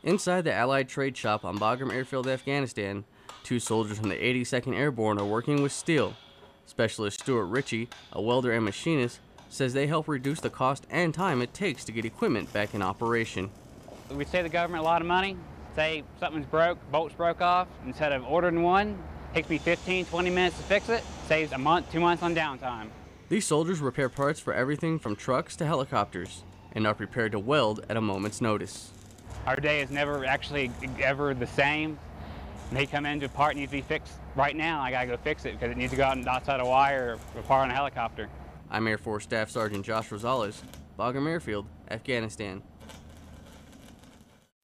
Inside the Allied Trade Shop on Bagram Airfield, Afghanistan, two soldiers from the 82nd Airborne are working with steel. Specialist Stuart Ritchie, a welder and machinist, says they help reduce the cost and time it takes to get equipment back in operation. We save the government a lot of money. Say something's broke, bolts broke off, instead of ordering one, it takes me 15, 20 minutes to fix it, saves a month, 2 months on downtime. These soldiers repair parts for everything from trucks to helicopters and are prepared to weld at a moment's notice. Our day is never actually ever the same. They come into a part needs to be fixed right now. I gotta go fix it because it needs to go out outside a wire or a part on a helicopter. I'm Air Force Staff Sergeant Josh Rosales, Bagram Airfield, Afghanistan.